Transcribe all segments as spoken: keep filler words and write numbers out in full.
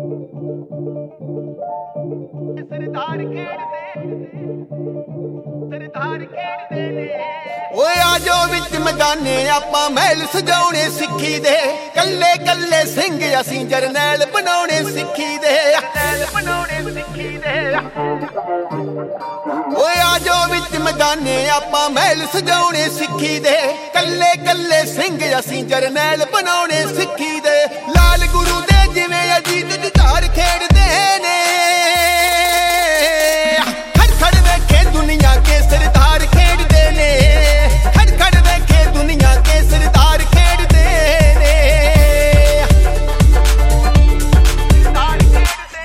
सरदार खेड़दे सरदार खेड़दे ने ओए आ जाओ विच मैदाने आपां महल सजाउणे सिक्खी दे कल्ले कल्ले सिंह असीं जरनैल बनाउणे सिक्खी दे नैल बनाउणे सिक्खी दे ओए आ जाओ विच मैदाने आपां महल सजाउणे सिक्खी दे कल्ले कल्ले सिंह असीं जरनैल बनाउणे सिक्खी दे लाल गुरु दे जिवें अजीत जुझार खेड़दे ने खड़ खड़ वेखे दुनिया के सरदार खेड़दे ने खड़ खड़ वेखे दुनिया के सरदार खेड़दे ने सरदार खेड़दे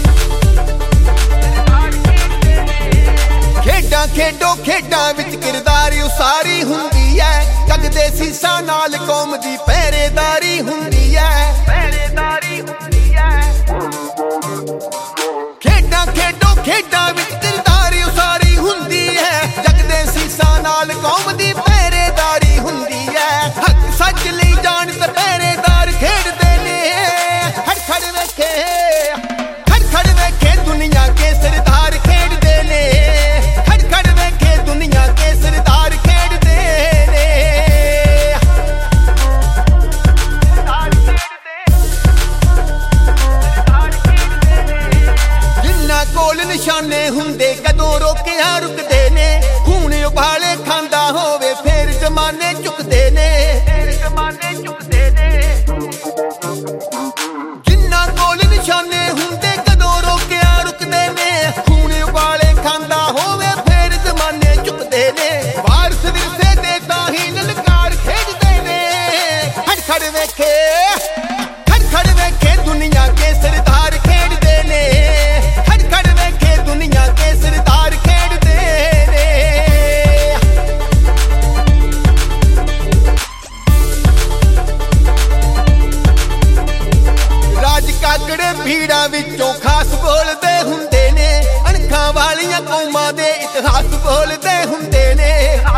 सरदार खेड़दे ने खेडां खेडो खेडां विच किरदार उसारी हुंदी है जगदे सीसां नाल कौम दी पहरेदारी हुंदी है पहरेदारी हुंदी है खेडां खेडो खेडां विच किरदार उसारी हुंदी है जगदे सीसां नाल कौम दी पहरेदारी हुंदी है हक सच लई जान ते पहरेदार खेड़दे ने खड़ खड़ वेखे खड़ खड़ वेखे दुनिया के सरदार खेड़दे ने खड़ खड़ वेखे दुनिया के सरदार खेड़दे ने सरदार खेड़दे सरदार खेड़दे ने जिन्ना कोल निशाने हुंदे कदों रोकिया रुकदे ने खून उबाले खांदा होवे फेर जमाने चुकदे ने तेरे जमाने चुकदे ने जिन्ना कोल निशाने हुंदे कदों रोकिया रुकदे ने खून उबाले खांदा होवे फेर जमाने चुकदे ने वारस विरसे दे ताही ललकार खेड़दे ने खड़ खड़ वेखे खड़ खड़ वेखे दुनिया के सरदार खेड़दे ने खड़ खड़ वेखे दुनिया के सरदार खेड़दे ने राज कागड़े भीड़ां विचों खास बोलदे हुंदे ने अणखां वालियां कौमां दे इतिहास बोलदे हुंदे ने